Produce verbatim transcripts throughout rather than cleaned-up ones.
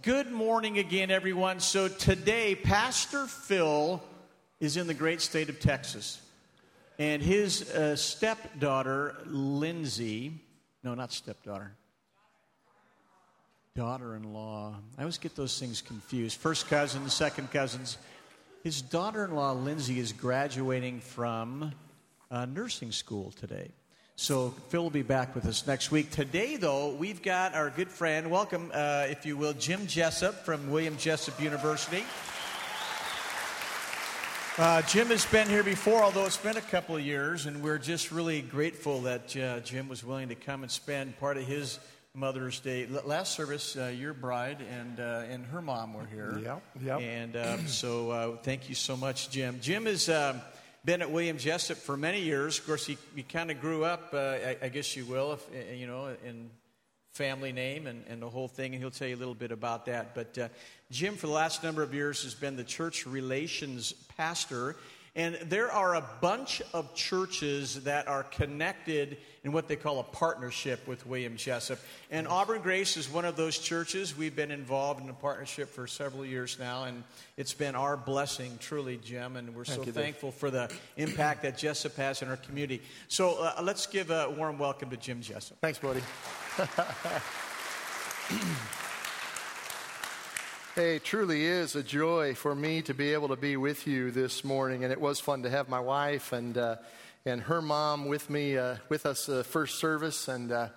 Good morning again, everyone. So today, Pastor Phil is in the great state of Texas. And his uh, stepdaughter, Lindsay, no, not stepdaughter, daughter-in-law. I always get those things confused. First cousins, second cousins. His daughter-in-law, Lindsay, is graduating from uh, nursing school today. So Phil will be back with us next week. Today, though, we've got our good friend, welcome, uh, if you will, Jim Jessup from William Jessup University. Uh, Jim has been here before, although it's been a couple of years, and we're just really grateful that uh, Jim was willing to come and spend part of his Mother's Day. L- last service, uh, your bride and uh, and her mom were here. Yep, yep. And um, so uh, thank you so much, Jim. Jim is... Um, been at William Jessup for many years. Of course, he, he kind of grew up, uh, I, I guess you will, if, you know, in family name and, and the whole thing, and he'll tell you a little bit about that. But uh, Jim, for the last number of years, has been the church relations pastor, and there are a bunch of churches that are connected in what they call a partnership with William Jessup. And Auburn Grace is one of those churches. We've been involved in a partnership for several years now, and it's been our blessing, truly, Jim, and we're Thank so you, thankful Dave. for the impact that Jessup has in our community. So uh, let's give a warm welcome to Jim Jessup. Thanks, buddy. Hey, it truly is a joy for me to be able to be with you this morning, and it was fun to have my wife and uh, and her mom with me, uh, with us uh, first service, and uh,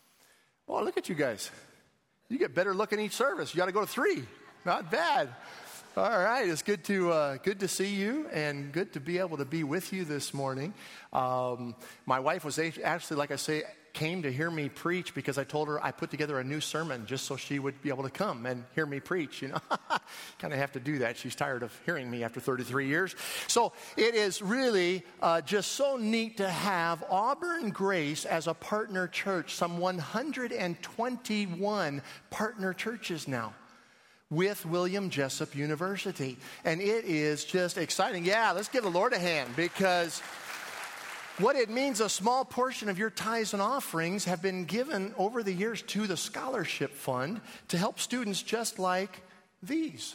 oh, look at you guys. You get better looking each service. You got to go to three. Not bad. All right, it's good to uh, good to see you, and good to be able to be with you this morning. Um, my wife was actually, like I say, came to hear me preach because I told her I put together a new sermon just so she would be able to come and hear me preach. You know, kind of have to do that. She's tired of hearing me after thirty-three years. So it is really uh, just so neat to have Auburn Grace as a partner church. Some one hundred twenty-one partner churches now with William Jessup University. And it is just exciting. Yeah, let's give the Lord a hand, because what it means, a small portion of your tithes and offerings have been given over the years to the scholarship fund to help students just like these.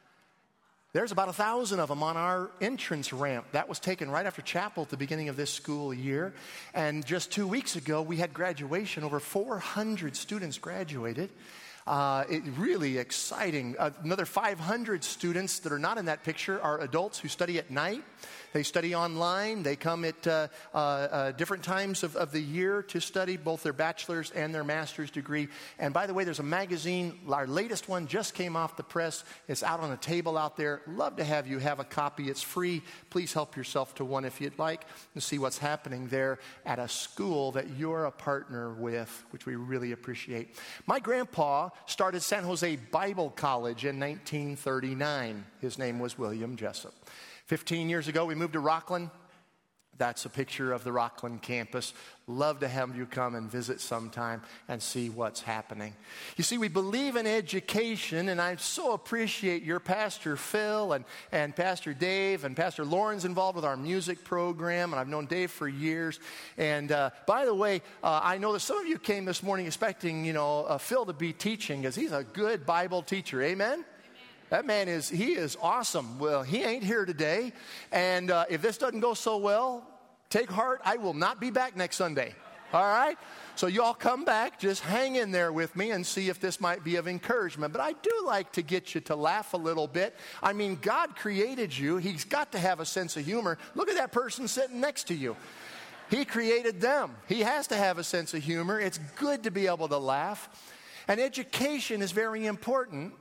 There's about a thousand of them on our entrance ramp. That was taken right after chapel at the beginning of this school year. And just two weeks ago, we had graduation. Over four hundred students graduated. Uh, it really exciting. Uh, another five hundred students that are not in that picture are adults who study at night. They study online. They come at uh, uh, uh, different times of, of the year to study both their bachelor's and their master's degree. And by the way, there's a magazine. Our latest one just came off the press. It's out on a table out there. Love to have you have a copy. It's free. Please help yourself to one if you'd like to see what's happening there at a school that you're a partner with, which we really appreciate. My grandpa started San Jose Bible College in nineteen thirty-nine. His name was William Jessup. Fifteen years ago, we moved to Rockland. That's a picture of the Rockland campus. Love to have you come and visit sometime and see what's happening. You see, we believe in education, and I so appreciate your Pastor Phil and, and Pastor Dave, and Pastor Lauren's involved with our music program, and I've known Dave for years. And uh, by the way, uh, I know that some of you came this morning expecting, you know, uh, Phil to be teaching, because he's a good Bible teacher. Amen? That man is, he is awesome. Well, he ain't here today. And uh, if this doesn't go so well, take heart. I will not be back next Sunday. All right? So you all come back. Just hang in there with me and see if this might be of encouragement. But I do like to get you to laugh a little bit. I mean, God created you. He's got to have a sense of humor. Look at that person sitting next to you. He created them. He has to have a sense of humor. It's good to be able to laugh. And education is very important.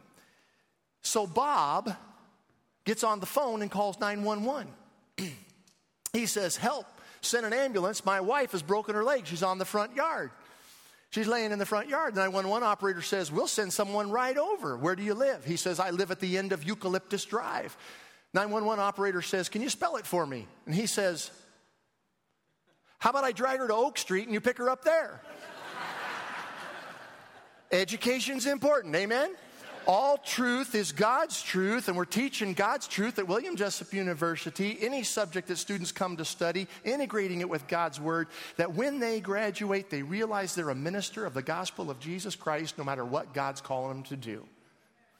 So Bob gets on the phone and calls nine one one. He says, help, send an ambulance. My wife has broken her leg. She's on the front yard. She's laying in the front yard. The nine one one operator says, we'll send someone right over. Where do you live? He says, I live at the end of Eucalyptus Drive. nine one one operator says, can you spell it for me? And he says, how about I drag her to Oak Street and you pick her up there? Education's important, amen? All truth is God's truth, and we're teaching God's truth at William Jessup University. Any subject that students come to study, integrating it with God's Word, that when they graduate, they realize they're a minister of the gospel of Jesus Christ, no matter what God's calling them to do.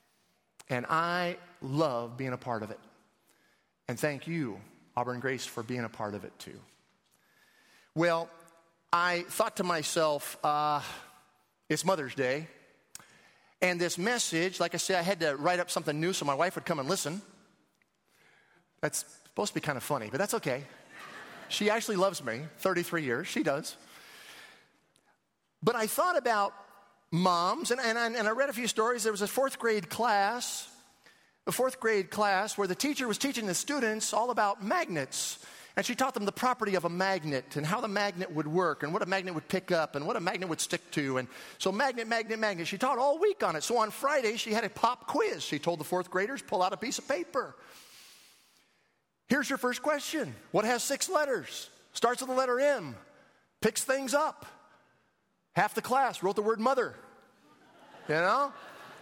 And I love being a part of it. And thank you, Auburn Grace, for being a part of it too. Well, I thought to myself, uh, it's Mother's Day. And this message, like I said, I had to write up something new so my wife would come and listen. That's supposed to be kind of funny, but that's okay. She actually loves me, thirty-three years, she does. But I thought about moms, and, and, I, and I read a few stories. There was a fourth grade class, a fourth grade class where the teacher was teaching the students all about magnets. And she taught them the property of a magnet and how the magnet would work and what a magnet would pick up and what a magnet would stick to. And so magnet, magnet, magnet. She taught all week on it. So on Friday, she had a pop quiz. She told the fourth graders, pull out a piece of paper. Here's your first question. What has six letters? Starts with the letter M. Picks things up. Half the class wrote the word mother. You know?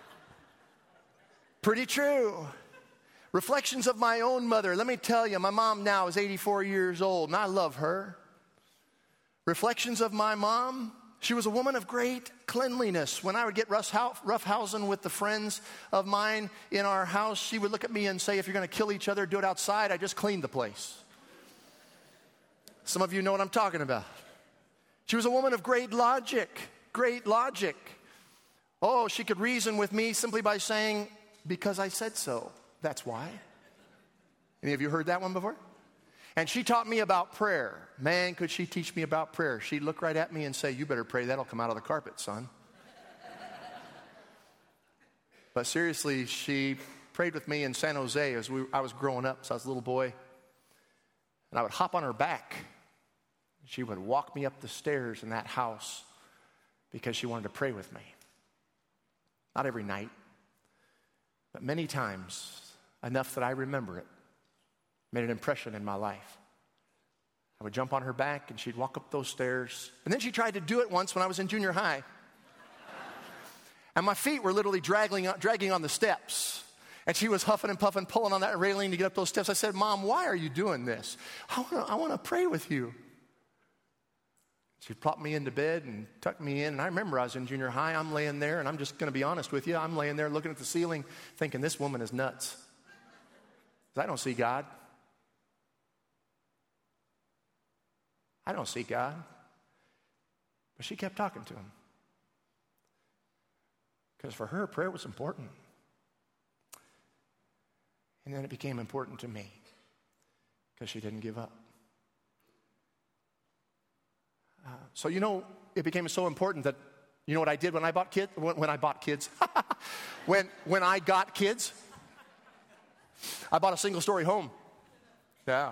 Pretty true. Reflections of my own mother. Let me tell you, my mom now is eighty-four years old, and I love her. Reflections of my mom. She was a woman of great cleanliness. When I would get roughhousing with the friends of mine in our house, she would look at me and say, if you're going to kill each other, do it outside. I just cleaned the place. Some of you know what I'm talking about. She was a woman of great logic, great logic. Oh, she could reason with me simply by saying, because I said so. That's why. Any of you heard that one before? And she taught me about prayer. Man, could she teach me about prayer. She'd look right at me and say, you better pray, that'll come out of the carpet, son. But seriously, she prayed with me in San Jose as we, I was growing up, so I was a little boy. And I would hop on her back. She would walk me up the stairs in that house because she wanted to pray with me. Not every night, but many times, enough that I remember it. Made an impression in my life. I would jump on her back and she'd walk up those stairs. And then she tried to do it once when I was in junior high. And my feet were literally dragging, dragging on the steps. And she was huffing and puffing, pulling on that railing to get up those steps. I said, Mom, why are you doing this? I want to I want to pray with you. She plopped me into bed and tucked me in. And I remember I was in junior high. I'm laying there, and I'm just going to be honest with you. I'm laying there looking at the ceiling thinking, this woman is nuts. Because I don't see God. I don't see God. But she kept talking to him. Because for her, prayer was important. And then it became important to me. Because she didn't give up. Uh, so, you know, it became so important that, you know what I did when I bought kids? When, when I bought kids? when, when I got kids? I bought a single-story home. Yeah.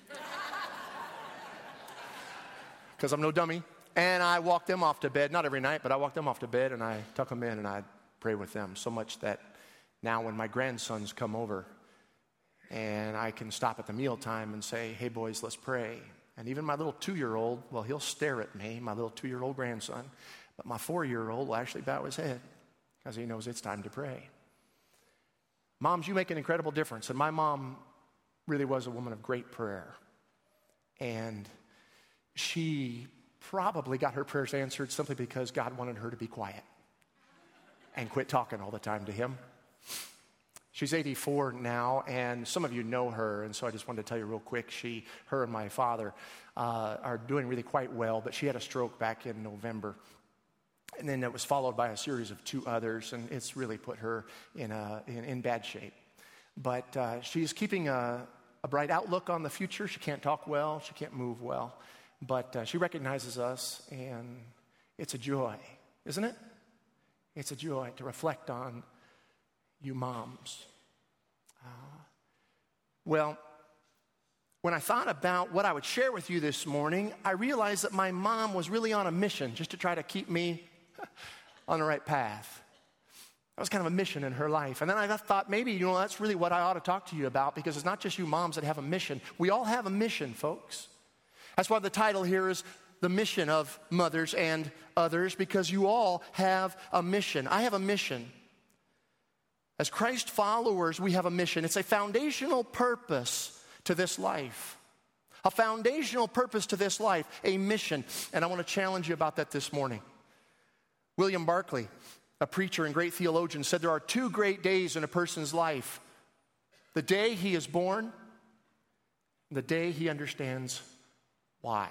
Because I'm no dummy. And I walked them off to bed, not every night, but I walked them off to bed and I tuck them in and I pray with them. So much that now when my grandsons come over and I can stop at the mealtime and say, hey boys, let's pray. And even my little two-year-old, well, he'll stare at me, my little two-year-old grandson. But my four-year-old will actually bow his head because he knows it's time to pray. Moms, you make an incredible difference. And my mom really was a woman of great prayer. And she probably got her prayers answered simply because God wanted her to be quiet and quit talking all the time to him. She's eighty-four now, and some of you know her, and so I just wanted to tell you real quick, she, her and my father uh, are doing really quite well, but she had a stroke back in November. And then it was followed by a series of two others, and it's really put her in, a, in, in bad shape. But uh, she's keeping a, a bright outlook on the future. She can't talk well. She can't move well. But uh, she recognizes us, and it's a joy, isn't it? It's a joy to reflect on you moms. Uh, well, when I thought about what I would share with you this morning, I realized that my mom was really on a mission just to try to keep me on the right path. That was kind of a mission in her life. And then I thought maybe, you know, that's really what I ought to talk to you about, because it's not just you moms that have a mission. We all have a mission, folks. That's why the title here is The Mission of Mothers and Others, because you all have a mission. I have a mission. As Christ followers, we have a mission. It's a foundational purpose to this life. A foundational purpose to this life, a mission. And I want to challenge you about that this morning. William Barclay, a preacher and great theologian, said there are two great days in a person's life: the day he is born and the day he understands why.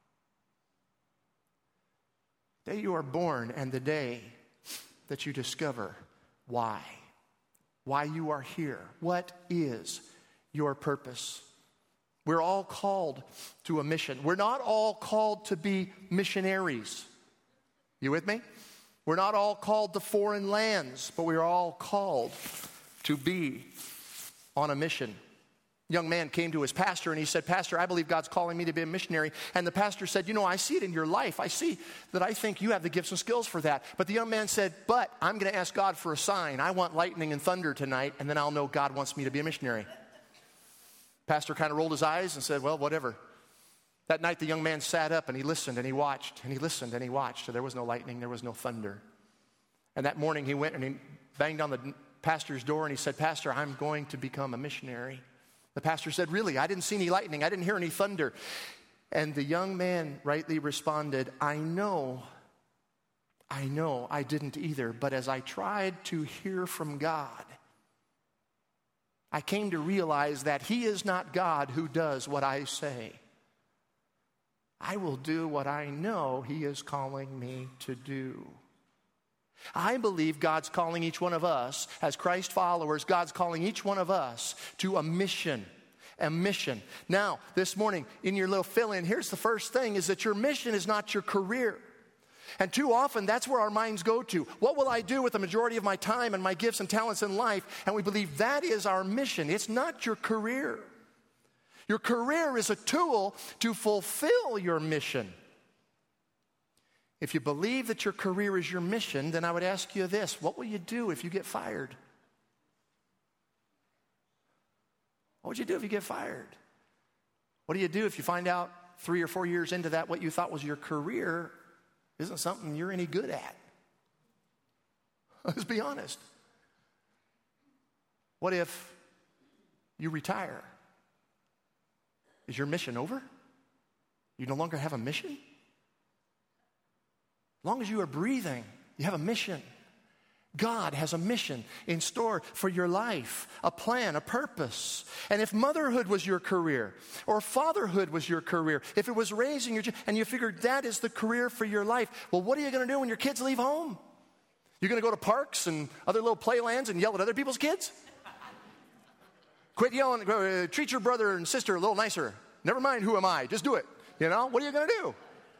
The day you are born and the day that you discover why. Why you are here. What is your purpose? We're all called to a mission. We're not all called to be missionaries. You with me? We're not all called to foreign lands, but we're all called to be on a mission. A young man came to his pastor and he said, "Pastor, I believe God's calling me to be a missionary." And the pastor said, "You know, I see it in your life. I see that I think you have the gifts and skills for that." But the young man said, "But I'm going to ask God for a sign. I want lightning and thunder tonight, and then I'll know God wants me to be a missionary." Pastor kind of rolled his eyes and said, "Well, whatever." That night the young man sat up and he listened and he watched and he listened and he watched. So there was no lightning, there was no thunder. And that morning he went and he banged on the pastor's door and he said, "Pastor, I'm going to become a missionary." The pastor said, "Really? I didn't see any lightning. I didn't hear any thunder." And the young man rightly responded, "I know, I know I didn't either. But as I tried to hear from God, I came to realize that He is not God who does what I say. I will do what I know He is calling me to do." I believe God's calling each one of us, as Christ followers, God's calling each one of us to a mission. A mission. Now, this morning, in your little fill-in, here's the first thing, is that your mission is not your career. And too often, that's where our minds go to. What will I do with the majority of my time and my gifts and talents in life? And we believe that is our mission. It's not your career. Your career is a tool to fulfill your mission. If you believe that your career is your mission, then I would ask you this: what will you do if you get fired? What would you do if you get fired? What do you do if you find out three or four years into that what you thought was your career isn't something you're any good at? Let's be honest. What if you retire? Is your mission over? You no longer have a mission? As long as you are breathing, you have a mission. God has a mission in store for your life, a plan, a purpose. And if motherhood was your career, or fatherhood was your career, if it was raising your children, and you figured that is the career for your life, well, what are you going to do when your kids leave home? You're going to go to parks and other little playlands and yell at other people's kids? Quit yelling, uh, treat your brother and sister a little nicer. Never mind who am I, just do it. You know, what are you going to do?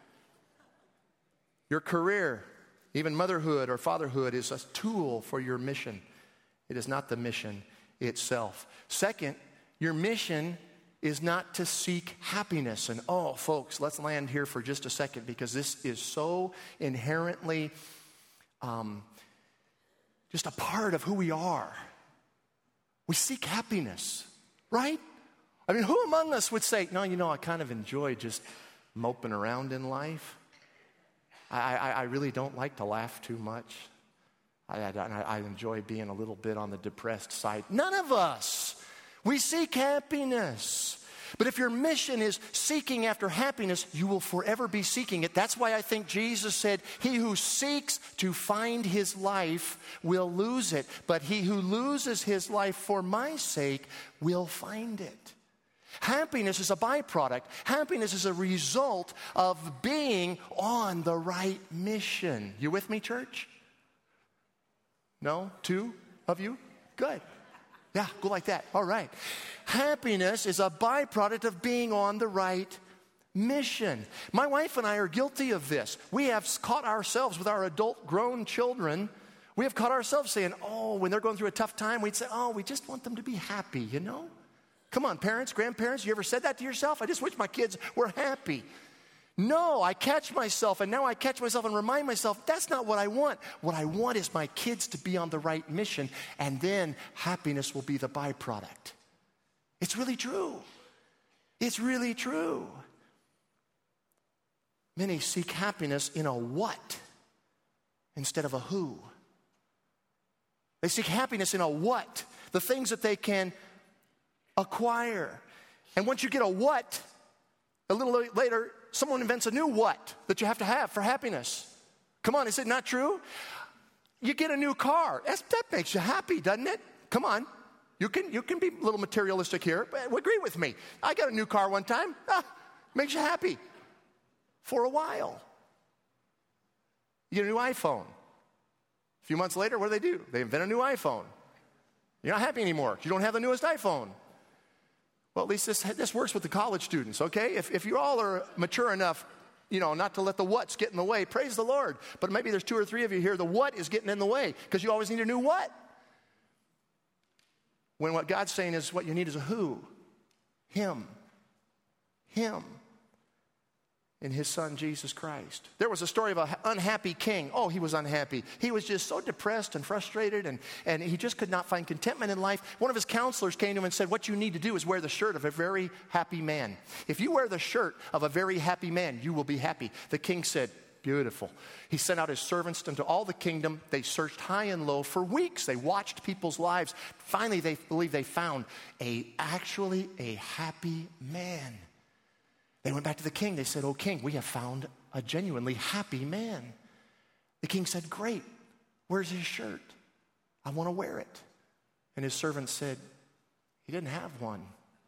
Your career, even motherhood or fatherhood, is a tool for your mission. It is not the mission itself. Second, your mission is not to seek happiness. And oh, folks, let's land here for just a second, because this is so inherently um, just a part of who we are. We seek happiness, right? I mean, who among us would say, "No, you know, I kind of enjoy just moping around in life. I, I, I really don't like to laugh too much. I, I, I enjoy being a little bit on the depressed side." None of us. We seek happiness. But if your mission is seeking after happiness, you will forever be seeking it. That's why I think Jesus said, "He who seeks to find his life will lose it. But he who loses his life for my sake will find it." Happiness is a byproduct. Happiness is a result of being on the right mission. You with me, church? No? Two of you? Good. Yeah, go like that. All right. Happiness is a byproduct of being on the right mission. My wife and I are guilty of this. We have caught ourselves with our adult grown children. We have caught ourselves saying, oh, when they're going through a tough time, we'd say, oh, we just want them to be happy, you know? Come on, parents, grandparents, you ever said that to yourself? I just wish my kids were happy. No, I catch myself, and now I catch myself and remind myself, that's not what I want. What I want is my kids to be on the right mission, and then happiness will be the byproduct. It's really true. It's really true. Many seek happiness in a what instead of a who. They seek happiness in a what, the things that they can acquire. And once you get a what, a little later, someone invents a new what that you have to have for happiness. Come on, is it not true? You get a new car. That's, that makes you happy, doesn't it? Come on. You can, you can be a little materialistic here, but agree with me. I got a new car one time. Ah, makes you happy for a while. You get a new iPhone. A few months later, what do they do? They invent a new iPhone. You're not happy anymore. You don't have the newest iPhone. Well, at least this, this works with the college students, okay? If, if you all are mature enough, you know, not to let the what's get in the way, praise the Lord. But maybe there's two or three of you here, the what is getting in the way because you always need a new what. When what God's saying is what you need is a who. Him. Him. In his son, Jesus Christ. There was a story of an unhappy king. Oh, he was unhappy. He was just so depressed and frustrated, and, and he just could not find contentment in life. One of his counselors came to him and said, what you need to do is wear the shirt of a very happy man. If you wear the shirt of a very happy man, you will be happy. The king said, beautiful. He sent out his servants into all the kingdom. They searched high and low for weeks. They watched people's lives. Finally, they believe they found a actually a happy man. They went back to the king. They said, oh, king, we have found a genuinely happy man. The king said, great. Where's his shirt? I want to wear it. And his servant said, he didn't have one.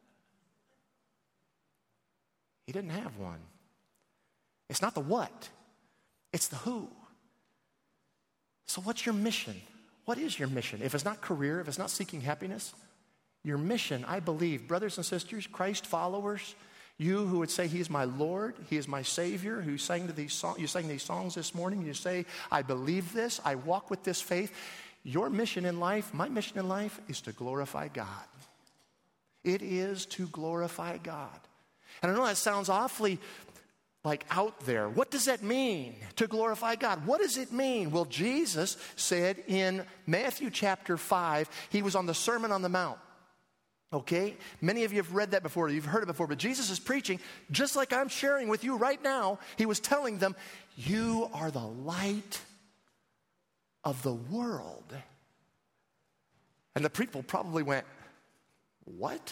He didn't have one. It's not the what. It's the who. So what's your mission? What is your mission? If it's not career, if it's not seeking happiness, your mission, I believe, brothers and sisters, Christ followers, you who would say he is my Lord, he is my Savior, who sang to these songs, you sang these songs this morning, you say, I believe this, I walk with this faith. Your mission in life, my mission in life, is to glorify God. It is to glorify God. And I know that sounds awfully like out there. What does that mean, to glorify God? What does it mean? Well, Jesus said in Matthew chapter five, he was on the Sermon on the Mount. Okay? Many of you have read that before. You've heard it before. But Jesus is preaching just like I'm sharing with you right now. He was telling them, you are the light of the world. And the people probably went, what?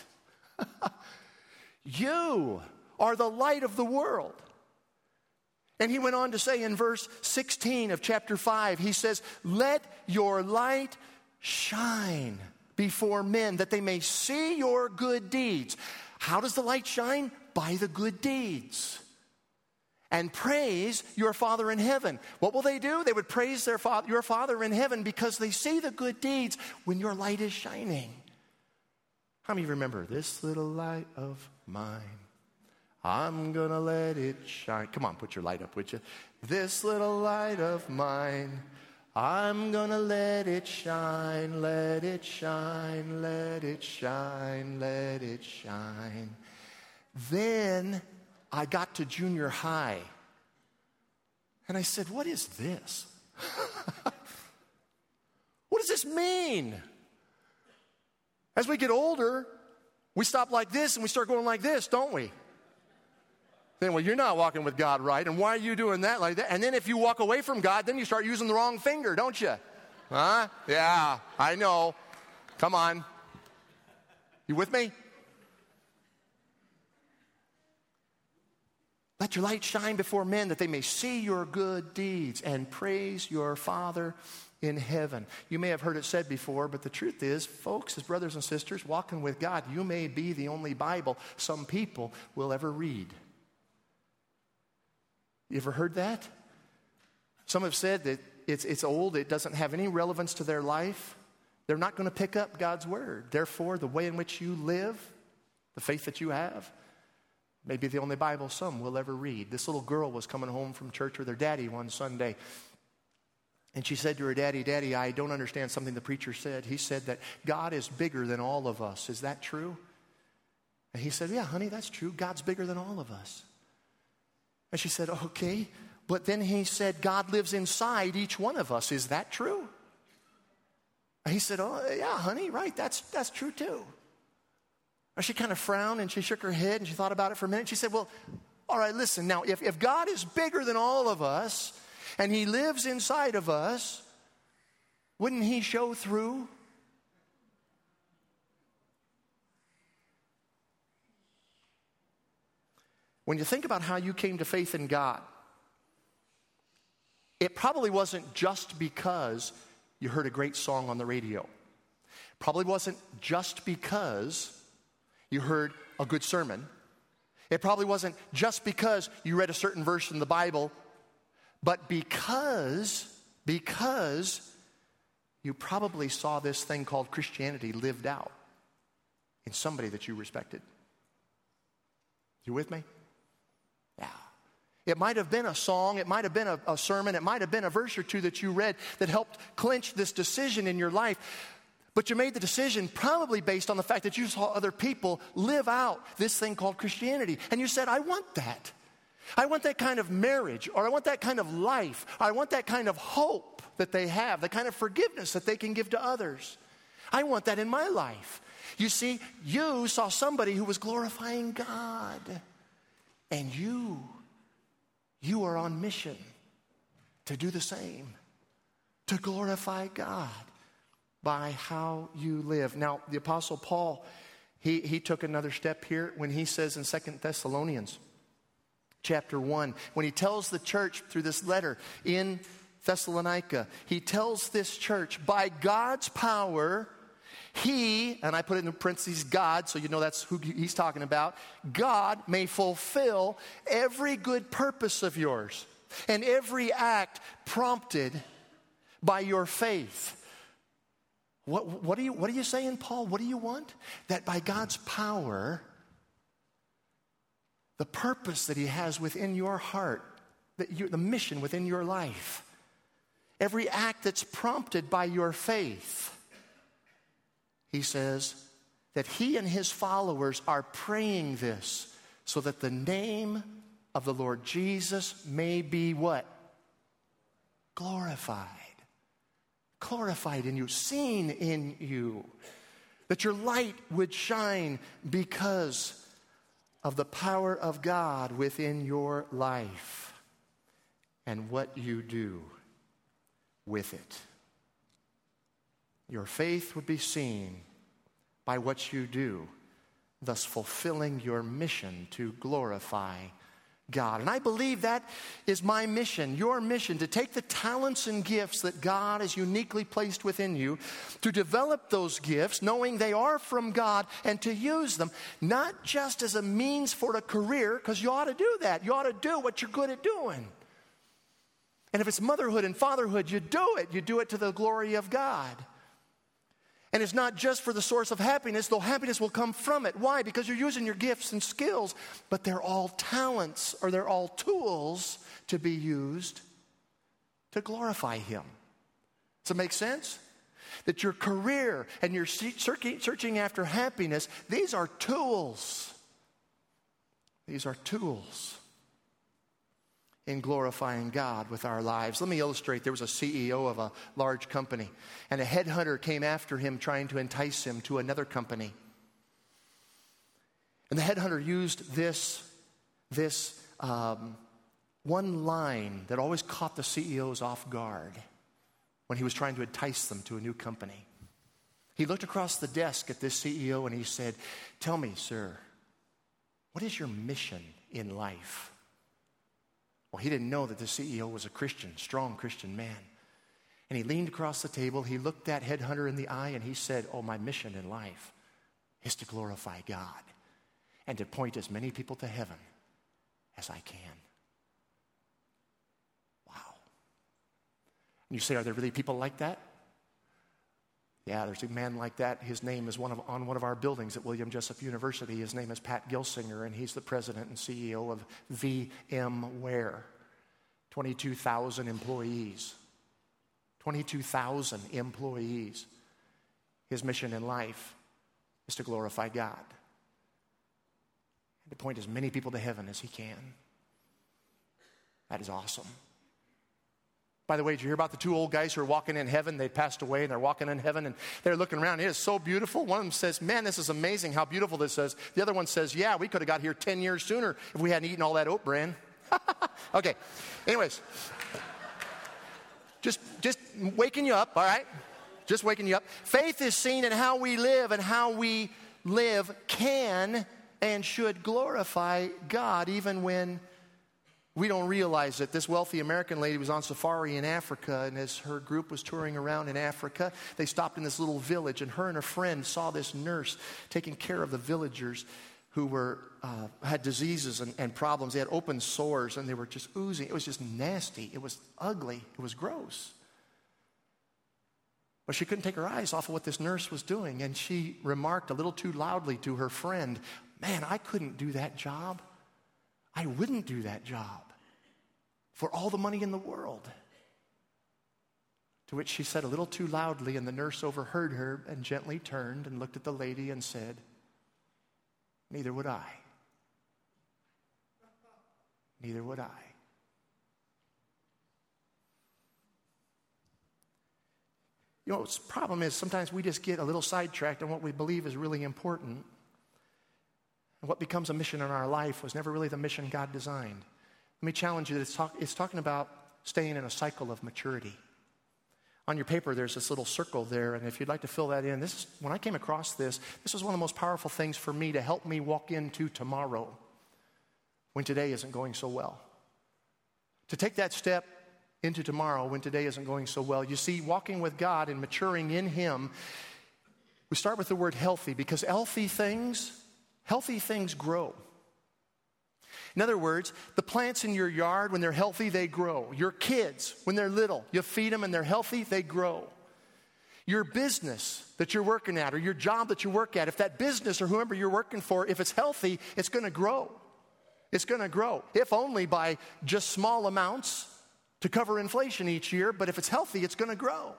You are the light of the world. And he went on to say in verse sixteen of chapter five, he says, let your light shine before men, that they may see your good deeds. How does the light shine? By the good deeds. And praise your Father in heaven. What will they do? They would praise their father, your Father in heaven because they see the good deeds when your light is shining. How many remember this little light of mine? I'm gonna let it shine. Come on, put your light up, would you? This little light of mine, I'm gonna let it shine, let it shine, let it shine, let it shine. Then I got to junior high. And I said, what is this? What does this mean? As we get older, we stop like this and we start going like this, don't we? Then, well, you're not walking with God right, and why are you doing that like that? And then if you walk away from God, then you start using the wrong finger, don't you? Huh? Yeah, I know. Come on. You with me? Let your light shine before men that they may see your good deeds and praise your Father in heaven. You may have heard it said before, but the truth is, folks, as brothers and sisters, walking with God, you may be the only Bible some people will ever read. You ever heard that? Some have said that it's, it's old, it doesn't have any relevance to their life. They're not going to pick up God's word. Therefore, the way in which you live, the faith that you have, may be the only Bible some will ever read. This little girl was coming home from church with her daddy one Sunday. And she said to her daddy, Daddy, I don't understand something the preacher said. He said that God is bigger than all of us. Is that true? And he said, yeah, honey, that's true. God's bigger than all of us. And she said, okay. But then he said, God lives inside each one of us. Is that true? And he said, oh, yeah, honey, right. That's, that's true too. And she kind of frowned and she shook her head and she thought about it for a minute. She said, well, all right, listen. Now, if, if God is bigger than all of us and he lives inside of us, wouldn't he show through? When you think about how you came to faith in God, it probably wasn't just because you heard a great song on the radio. Probably wasn't just because you heard a good sermon. It probably wasn't just because you read a certain verse in the Bible, but because, because you probably saw this thing called Christianity lived out in somebody that you respected. You with me? Yeah. It might have been a song, it might have been a, a sermon, it might have been a verse or two that you read that helped clinch this decision in your life. But you made the decision probably based on the fact that you saw other people live out this thing called Christianity. And you said, I want that. I want that kind of marriage, or I want that kind of life, or I want that kind of hope that they have, the kind of forgiveness that they can give to others. I want that in my life. You see, you saw somebody who was glorifying God. And you, you are on mission to do the same, to glorify God by how you live. Now, the Apostle Paul, he, he took another step here when he says in Second Thessalonians chapter one, when he tells the church through this letter in Thessalonica, he tells this church, by God's power, he, and I put it in parentheses, God, so you know that's who he's talking about, God may fulfill every good purpose of yours and every act prompted by your faith. What, what, are you, what are you saying, Paul? What do you want? That by God's power, the purpose that he has within your heart, that you, the mission within your life, every act that's prompted by your faith, he says that he and his followers are praying this so that the name of the Lord Jesus may be what? Glorified. Glorified in you, seen in you. That your light would shine because of the power of God within your life and what you do with it. Your faith would be seen by what you do, thus fulfilling your mission to glorify God. And I believe that is my mission, your mission, to take the talents and gifts that God has uniquely placed within you, to develop those gifts, knowing they are from God, and to use them, not just as a means for a career, because you ought to do that. You ought to do what you're good at doing. And if it's motherhood and fatherhood, you do it. You do it to the glory of God. And it's not just for the source of happiness, though happiness will come from it. Why? Because you're using your gifts and skills, but they're all talents, or they're all tools to be used to glorify Him. Does it make sense? That your career and your searching after happiness, these are tools. These are tools in glorifying God with our lives. Let me illustrate. There was a C E O of a large company, and a headhunter came after him trying to entice him to another company. And the headhunter used this, this um, one line that always caught the C E Os off guard when he was trying to entice them to a new company. He looked across the desk at this C E O and he said, "Tell me, sir, what is your mission in life?" Well, he didn't know that the C E O was a Christian, strong Christian man. And he leaned across the table, he looked that headhunter in the eye, and he said, "Oh, my mission in life is to glorify God and to point as many people to heaven as I can." Wow. And you say, are there really people like that? Yeah, there's a man like that. His name is one of, on one of our buildings at William Jessup University. His name is Pat Gilsinger, and he's the president and C E O of VMware. twenty-two thousand employees. twenty-two thousand employees. His mission in life is to glorify God and to point as many people to heaven as he can. That is awesome. By the way, did you hear about the two old guys who are walking in heaven? They passed away and they're walking in heaven and they're looking around. It is so beautiful. One of them says, "Man, this is amazing how beautiful this is." The other one says, "Yeah, we could have got here ten years sooner if we hadn't eaten all that oat bran." Okay. Anyways, just, just waking you up, all right? Just waking you up. Faith is seen in how we live, and how we live can and should glorify God even when We don't realize that this wealthy American lady was on safari in Africa, and as her group was touring around in Africa, they stopped in this little village, and her and her friend saw this nurse taking care of the villagers who were uh, had diseases and, and problems. They had open sores, and they were just oozing. It was just nasty. It was ugly. It was gross. But she couldn't take her eyes off of what this nurse was doing, and she remarked a little too loudly to her friend, "Man, I couldn't do that job. I wouldn't do that job for all the money in the world." To which she said a little too loudly, and the nurse overheard her and gently turned and looked at the lady and said, "Neither would I. Neither would I." You know, the problem is sometimes we just get a little sidetracked on what we believe is really important. And what becomes a mission in our life was never really the mission God designed. Let me challenge you that it's, talk, it's talking about staying in a cycle of maturity. On your paper, there's this little circle there, and if you'd like to fill that in, this is, when I came across this, this was one of the most powerful things for me to help me walk into tomorrow when today isn't going so well. To take that step into tomorrow when today isn't going so well. You see, walking with God and maturing in Him, we start with the word healthy, because healthy things, healthy things grow. In other words, the plants in your yard, when they're healthy, they grow. Your kids, when they're little, you feed them and they're healthy, they grow. Your business that you're working at, or your job that you work at, if that business or whoever you're working for, if it's healthy, it's going to grow. It's going to grow, if only by just small amounts to cover inflation each year, but if it's healthy, it's going to grow.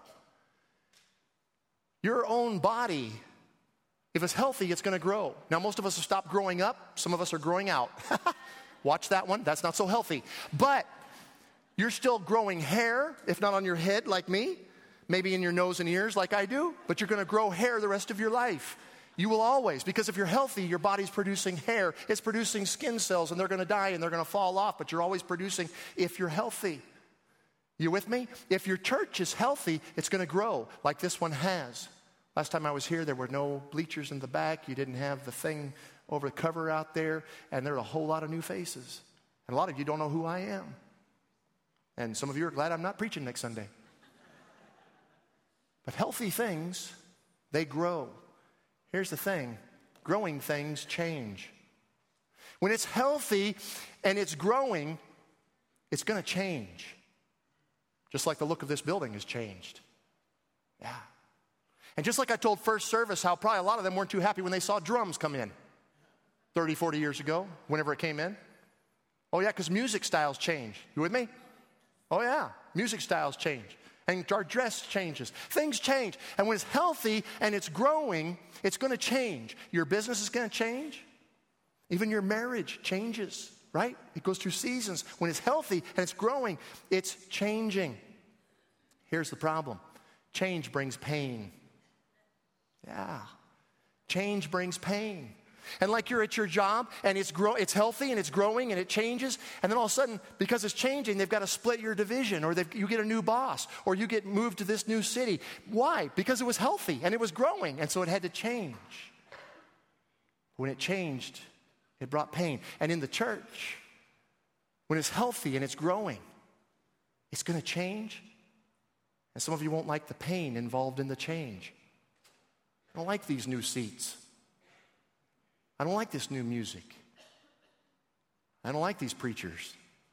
Your own body, if it's healthy, it's going to grow. Now, most of us have stopped growing up. Some of us are growing out. Watch that one. That's not so healthy. But you're still growing hair, if not on your head like me, maybe in your nose and ears like I do, but you're going to grow hair the rest of your life. You will always, because if you're healthy, your body's producing hair. It's producing skin cells, and they're going to die, and they're going to fall off, but you're always producing if you're healthy. You with me? If your church is healthy, it's going to grow like this one has. Last time I was here, there were no bleachers in the back. You didn't have the thing over the cover out there, and there are a whole lot of new faces. And a lot of you don't know who I am. And some of you are glad I'm not preaching next Sunday. But healthy things, they grow. Here's the thing. Growing things change. When it's healthy and it's growing, it's going to change. Just like the look of this building has changed. Yeah. And just like I told first service how probably a lot of them weren't too happy when they saw drums come in thirty, forty years ago, whenever it came in. Oh yeah, because music styles change. You with me? Oh yeah, music styles change. And our dress changes. Things change. And when it's healthy and it's growing, it's going to change. Your business is going to change. Even your marriage changes. Right? It goes through seasons. When it's healthy and it's growing, it's changing. Here's the problem. Change brings pain. Yeah. Change brings pain. And like you're at your job and it's grow, it's healthy and it's growing and it changes, and then all of a sudden, because it's changing, they've got to split your division, or you get a new boss, or you get moved to this new city. Why? Because it was healthy and it was growing, and so it had to change. When it changed, it brought pain. And in the church, when it's healthy and it's growing, it's going to change. And some of you won't like the pain involved in the change. I don't like these new seats. I don't like this new music. I don't like these preachers.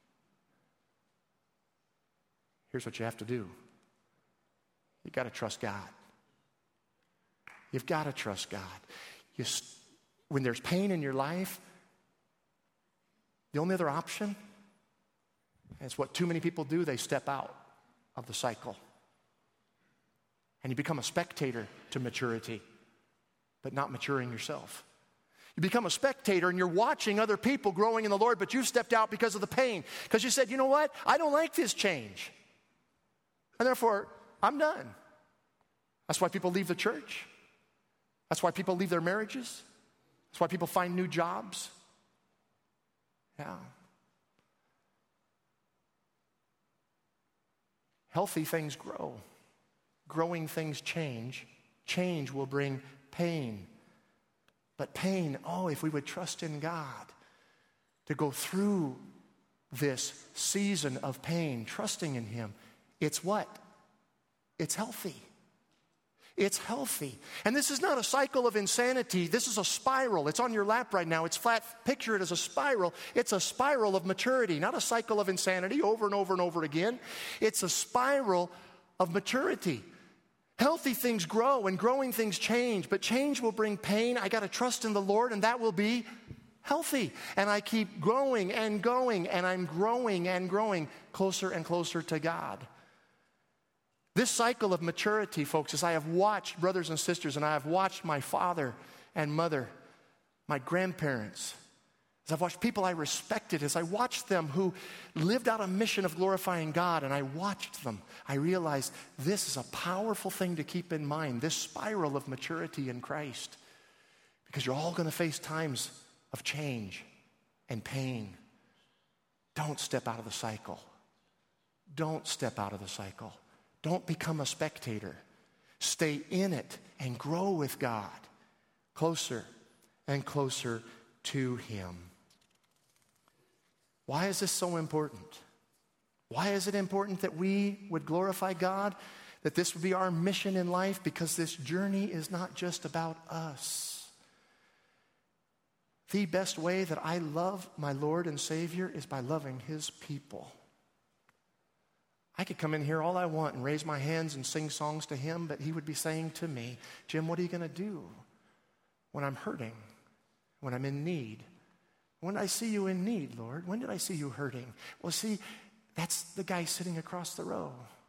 Here's what you have to do. You've got to trust God. You've got to trust God. You, when there's pain in your life, the only other option is what too many people do. They step out of the cycle. And you become a spectator to maturity, but not maturing yourself. You become a spectator and you're watching other people growing in the Lord, but you've stepped out because of the pain. Because you said, you know what? I don't like this change. And therefore, I'm done. That's why people leave the church. That's why people leave their marriages. That's why people find new jobs. Yeah. Healthy things grow. Growing things change. Change will bring pain. But pain, oh, if we would trust in God to go through this season of pain, trusting in him, it's what? It's healthy. It's healthy. And this is not a cycle of insanity. This is a spiral. It's on your lap right now. It's flat. Picture it as a spiral. It's a spiral of maturity, not a cycle of insanity over and over and over again. It's a spiral of maturity. Healthy things grow and growing things change, but change will bring pain. I got to trust in the Lord, and that will be healthy. And I keep growing and going, and I'm growing and growing closer and closer to God. This cycle of maturity, folks, as I have watched brothers and sisters, and I have watched my father and mother, my grandparents, as I've watched people I respected, as I watched them who lived out a mission of glorifying God, and I watched them, I realized this is a powerful thing to keep in mind, this spiral of maturity in Christ. Because you're all going to face times of change and pain. Don't step out of the cycle. Don't step out of the cycle. Don't become a spectator. Stay in it and grow with God closer and closer to him. Why is this so important? Why is it important that we would glorify God? That this would be our mission in life? Because this journey is not just about us. The best way that I love my Lord and Savior is by loving his people. I could come in here all I want and raise my hands and sing songs to him, but he would be saying to me, Jim, what are you going to do when I'm hurting, when I'm in need? When did I see you in need, Lord? When did I see you hurting? Well, see, that's the guy sitting across the row.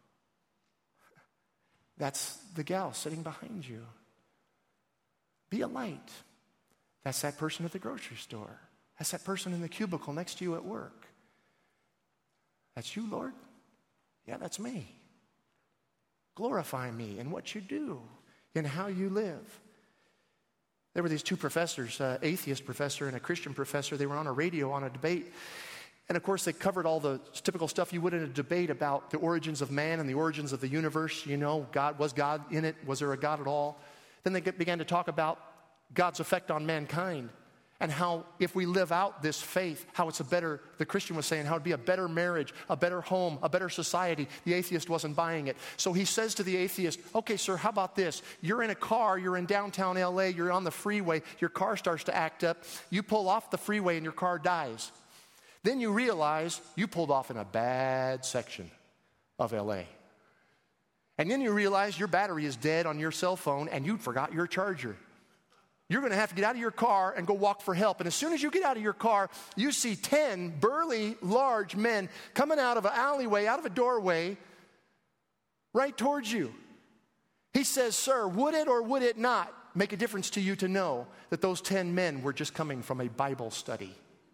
That's the gal sitting behind you. Be a light. That's that person at the grocery store. That's that person in the cubicle next to you at work. That's you, Lord? Yeah, that's me. Glorify me in what you do, in how you live. There were these two professors, an atheist professor and a Christian professor. They were on a radio on a debate. And of course, they covered all the typical stuff you would in a debate about the origins of man and the origins of the universe. You know, God, was God in it? Was there a God at all? Then they get, began to talk about God's effect on mankind and how if we live out this faith, how it's a better, the Christian was saying, how it'd be a better marriage, a better home, a better society. The atheist wasn't buying it. So he says to the atheist, okay, sir, how about this? You're in a car, you're in downtown L A, you're on the freeway, your car starts to act up, you pull off the freeway and your car dies. Then you realize you pulled off in a bad section of L A. And then you realize your battery is dead on your cell phone and you forgot your charger. You're going to have to get out of your car and go walk for help. And as soon as you get out of your car, you see ten burly, large men coming out of an alleyway, out of a doorway, right towards you. He says, sir, would it or would it not make a difference to you to know that those ten men were just coming from a Bible study?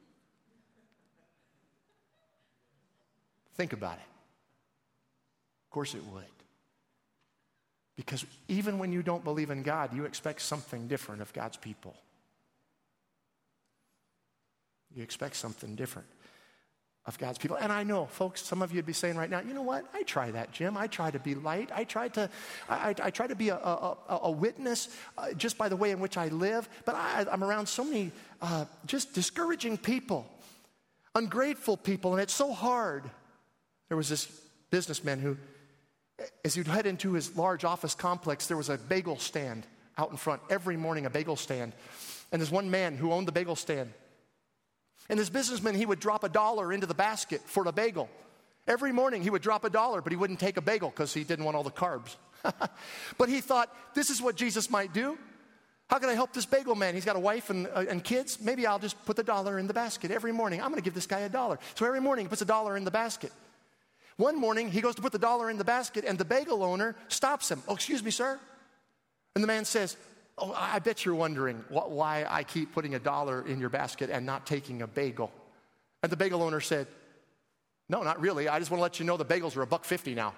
Think about it. Of course it would. Because even when you don't believe in God, you expect something different of God's people. You expect something different of God's people. And I know, folks, some of you would be saying right now, you know what? I try that, Jim. I try to be light. I try to, I, I, I try to be a, a, a witness uh, just by the way in which I live. But I, I'm around so many uh, just discouraging people, ungrateful people, and it's so hard. There was this businessman who, as you'd head into his large office complex, there was a bagel stand out in front. Every morning, a bagel stand. And there's one man who owned the bagel stand. And this businessman, he would drop a dollar into the basket for a bagel. Every morning, he would drop a dollar, but he wouldn't take a bagel because he didn't want all the carbs. But he thought, this is what Jesus might do. How can I help this bagel man? He's got a wife and, uh, and kids. Maybe I'll just put the dollar in the basket every morning. I'm going to give this guy a dollar. So every morning, he puts a dollar in the basket. One morning, he goes to put the dollar in the basket, and the bagel owner stops him. Oh, excuse me, sir. And the man says, oh, I bet you're wondering why I keep putting a dollar in your basket and not taking a bagel. And the bagel owner said, no, not really. I just want to let you know the bagels are a buck fifty now.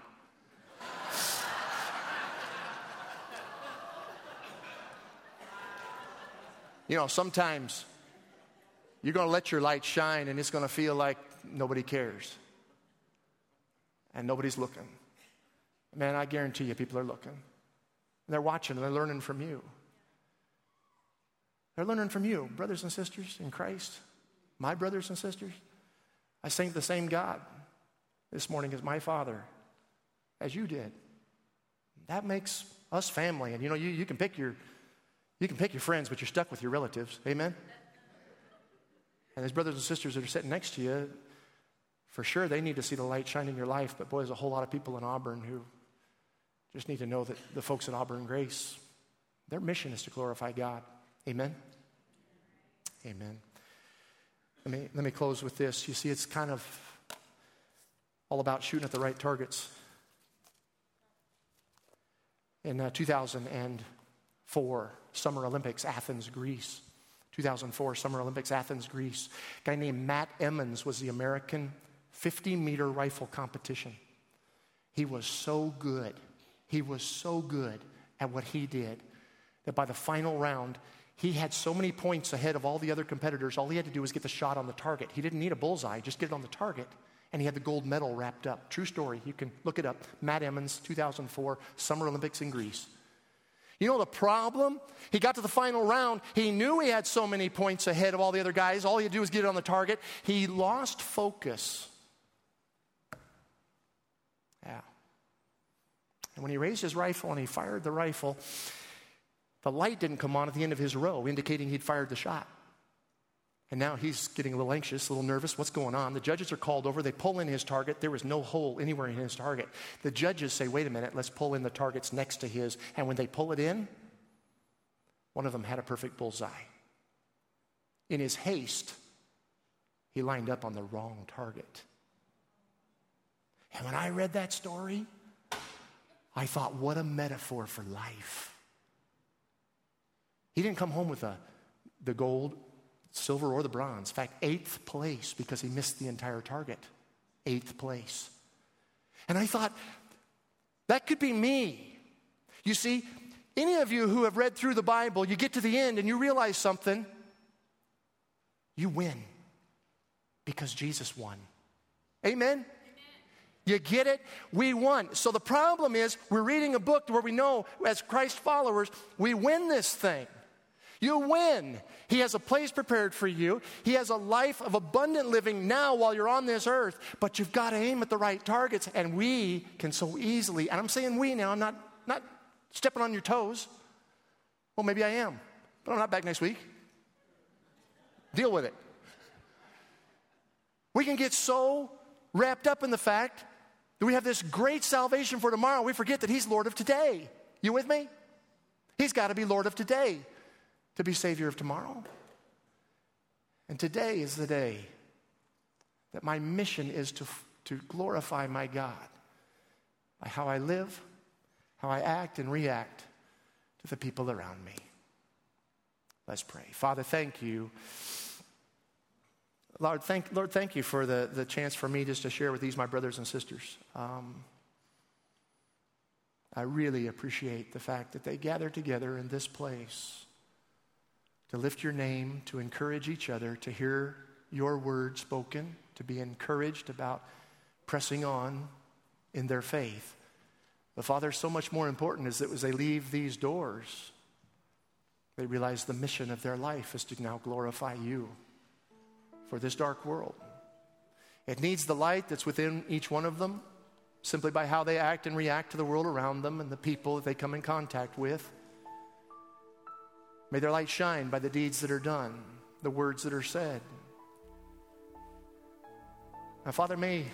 You know, sometimes you're going to let your light shine, and it's going to feel like nobody cares. And nobody's looking. Man, I guarantee you people are looking. They're watching and they're learning from you. They're learning from you, brothers and sisters in Christ. My brothers and sisters. I thank the same God this morning as my Father, as you did. That makes us family. And you know, you, you can pick your you can pick your friends, but you're stuck with your relatives. Amen? And there's brothers and sisters that are sitting next to you. For sure, they need to see the light shine in your life. But boy, there's a whole lot of people in Auburn who just need to know that the folks at Auburn Grace, their mission is to glorify God. Amen? Amen. Let me, let me close with this. You see, it's kind of all about shooting at the right targets. In uh, two thousand four, Summer Olympics, Athens, Greece. two thousand four, Summer Olympics, Athens, Greece. A guy named Matt Emmons was the American fifty-meter rifle competition. He was so good. He was so good at what he did that by the final round, he had so many points ahead of all the other competitors. All he had to do was get the shot on the target. He didn't need a bullseye, just get it on the target. And he had the gold medal wrapped up. True story. You can look it up. Matt Emmons, two thousand four, Summer Olympics in Greece. You know the problem? He got to the final round. He knew he had so many points ahead of all the other guys. All he had to do was get it on the target. He lost focus. Yeah. And when he raised his rifle and he fired the rifle, the light didn't come on at the end of his row, indicating he'd fired the shot. And now he's getting a little anxious, a little nervous. What's going on? The judges are called over. They pull in his target. There was no hole anywhere in his target. The judges say, wait a minute, let's pull in the targets next to his. And when they pull it in, one of them had a perfect bullseye. In his haste, he lined up on the wrong target. And when I read that story, I thought, what a metaphor for life. He didn't come home with a, the gold, silver, or the bronze. In fact, eighth place because he missed the entire target. Eighth place. And I thought, that could be me. You see, any of you who have read through the Bible, you get to the end and you realize something. You win because Jesus won. Amen? You get it? We won. So the problem is we're reading a book where we know as Christ followers, we win this thing. You win. He has a place prepared for you. He has a life of abundant living now while you're on this earth. But you've got to aim at the right targets. And we can so easily, and I'm saying we now, I'm not, not stepping on your toes. Well, maybe I am. But I'm not back next week. Deal with it. We can get so wrapped up in the fact that we have this great salvation for tomorrow. We forget that He's Lord of today. You with me? He's got to be Lord of today to be Savior of tomorrow. And today is the day that my mission is to, to glorify my God by how I live, how I act and react to the people around me. Let's pray. Father, thank you. Lord, thank, Lord, thank you for the, the chance for me just to share with these, my brothers and sisters. Um, I really appreciate the fact that they gather together in this place to lift your name, to encourage each other, to hear your word spoken, to be encouraged about pressing on in their faith. But Father, so much more important is that as they leave these doors, they realize the mission of their life is to now glorify you for this dark world. It needs the light that's within each one of them, simply by how they act and react to the world around them and the people that they come in contact with. May their light shine by the deeds that are done, the words that are said. Now, Father, may,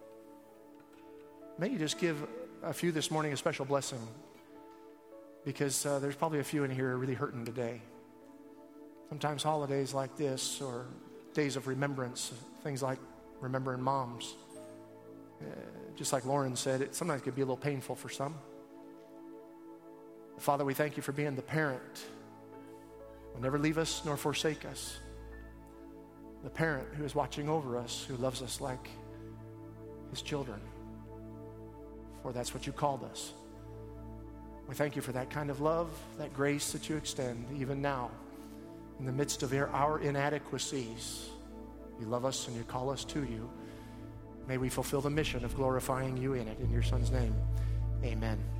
may you just give a few this morning a special blessing, because uh, there's probably a few in here who are really hurting today. Sometimes holidays like this, or days of remembrance, things like remembering moms, uh, just like Lauren said, it sometimes can be a little painful for some. Father, we thank you for being the parent who will never leave us nor forsake us, the parent who is watching over us, who loves us like his children, for that's what you called us. We thank you for that kind of love, that grace that you extend even now in the midst of our inadequacies. You love us and you call us to you. May we fulfill the mission of glorifying you in it. In your Son's name, amen.